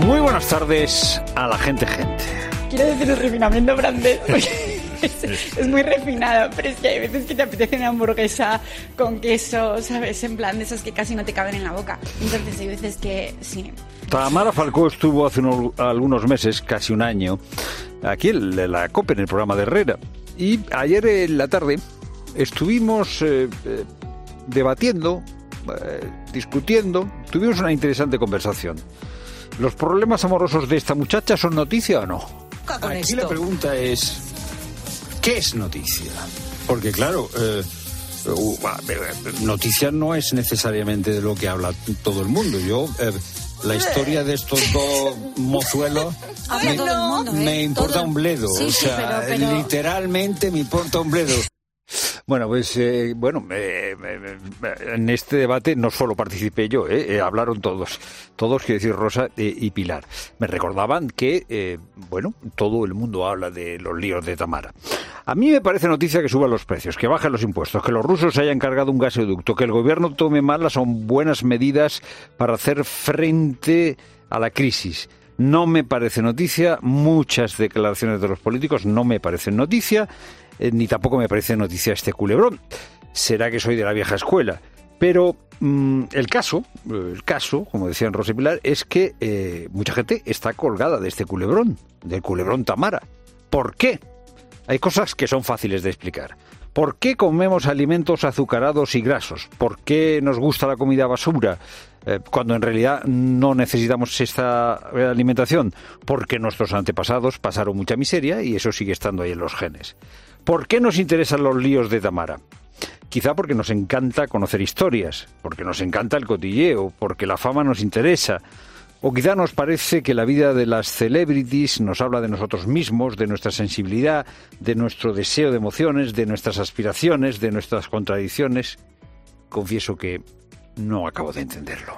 Muy buenas tardes a la gente. Quiero decir el refinamiento francés, porque es muy refinado, pero es que hay veces que te apetece una hamburguesa con queso, ¿sabes? En plan de esas que casi no te caben en la boca. Entonces hay veces que sí. Tamara Falcó estuvo hace algunos meses, casi un año, aquí en la COPE, en el programa de Herrera. Y ayer en la tarde estuvimos debatiendo, discutiendo, tuvimos una interesante conversación. ¿Los problemas amorosos de esta muchacha son noticia o no? Aquí la pregunta es, ¿qué es noticia? Porque claro, noticia no es necesariamente de lo que habla todo el mundo. La historia de estos dos mozuelos me importa un bledo. Sí, pero literalmente me importa un bledo. Bueno, pues en este debate no solo participé yo, hablaron todos, quiero decir Rosa y Pilar. Me recordaban que, todo el mundo habla de los líos de Tamara. A mí me parece noticia que suban los precios, que bajen los impuestos, que los rusos se hayan cargado un gasoducto, que el gobierno tome malas o buenas medidas para hacer frente a la crisis. No me parece noticia, muchas declaraciones de los políticos no me parecen noticia, ni tampoco me parece noticia este culebrón. Será que soy de la vieja escuela. Pero el caso, como decían Rosa y Pilar, es que mucha gente está colgada de este culebrón, del culebrón Tamara. ¿Por qué? Hay cosas que son fáciles de explicar. ¿Por qué comemos alimentos azucarados y grasos? ¿Por qué nos gusta la comida basura? Cuando en realidad no necesitamos esta alimentación, porque nuestros antepasados pasaron mucha miseria y eso sigue estando ahí en los genes. ¿Por qué nos interesan los líos de Tamara? Quizá porque nos encanta conocer historias, porque nos encanta el cotilleo, porque la fama nos interesa, o quizá nos parece que la vida de las celebrities nos habla de nosotros mismos, de nuestra sensibilidad, de nuestro deseo de emociones, de nuestras aspiraciones, de nuestras contradicciones. Confieso que no acabo de entenderlo.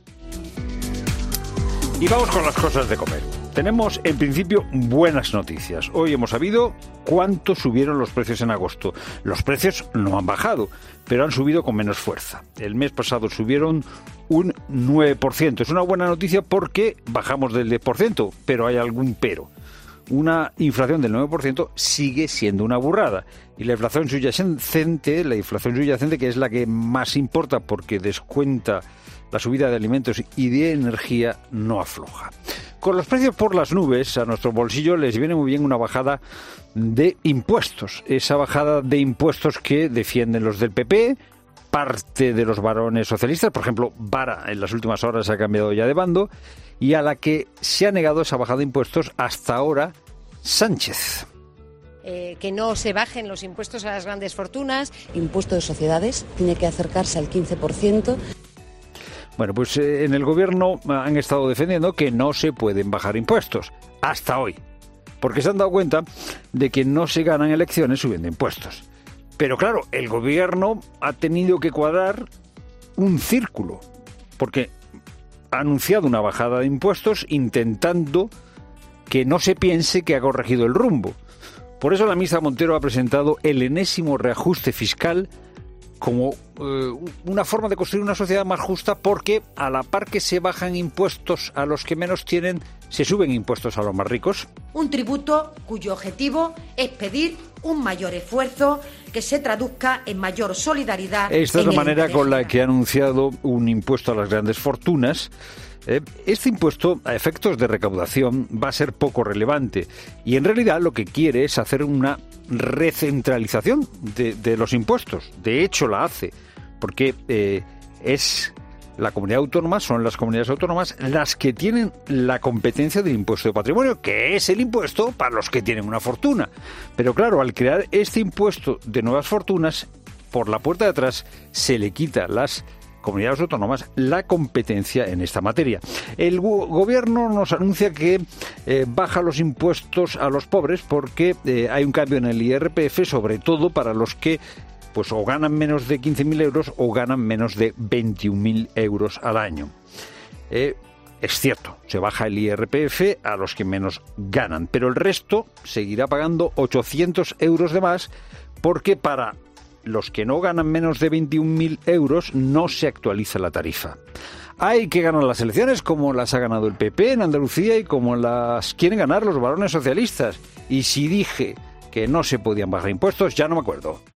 Y vamos con las cosas de comer. Tenemos, en principio, buenas noticias. Hoy hemos sabido cuánto subieron los precios en agosto. Los precios no han bajado, pero han subido con menos fuerza. El mes pasado subieron un 9%. Es una buena noticia porque bajamos del 10%, pero hay algún pero. Una inflación del 9% sigue siendo una burrada. Y la inflación subyacente, que es la que más importa porque descuenta la subida de alimentos y de energía, no afloja. Con los precios por las nubes, a nuestro bolsillo les viene muy bien una bajada de impuestos. Esa bajada de impuestos que defienden los del PP, parte de los varones socialistas, por ejemplo, Vara en las últimas horas ha cambiado ya de bando, y a la que se ha negado esa bajada de impuestos hasta ahora Sánchez. Que no se bajen los impuestos a las grandes fortunas. Impuesto de sociedades tiene que acercarse al 15%. Bueno, pues en el gobierno han estado defendiendo que no se pueden bajar impuestos, hasta hoy, porque se han dado cuenta de que no se ganan elecciones subiendo impuestos. Pero claro, el gobierno ha tenido que cuadrar un círculo, porque ha anunciado una bajada de impuestos intentando que no se piense que ha corregido el rumbo. Por eso la ministra Montero ha presentado el enésimo reajuste fiscal como una forma de construir una sociedad más justa, porque a la par que se bajan impuestos a los que menos tienen, se suben impuestos a los más ricos. Un tributo cuyo objetivo es pedir un mayor esfuerzo que se traduzca en mayor solidaridad. Esta es la manera con la que ha anunciado un impuesto a las grandes fortunas. Este impuesto, a efectos de recaudación, va a ser poco relevante y en realidad lo que quiere es hacer una recentralización de los impuestos. De hecho la hace, porque son las comunidades autónomas las que tienen la competencia del impuesto de patrimonio, que es el impuesto para los que tienen una fortuna. Pero claro, al crear este impuesto de nuevas fortunas, por la puerta de atrás se le quita a las comunidades autónomas la competencia en esta materia. El gobierno nos anuncia que baja los impuestos a los pobres porque hay un cambio en el IRPF, sobre todo para los que pues o ganan menos de 15.000 euros o ganan menos de 21.000 euros al año. Es cierto, se baja el IRPF a los que menos ganan, pero el resto seguirá pagando 800 euros de más porque para los que no ganan menos de 21.000 euros no se actualiza la tarifa. Hay que ganar las elecciones como las ha ganado el PP en Andalucía y como las quieren ganar los varones socialistas. Y si dije que no se podían bajar impuestos, ya no me acuerdo.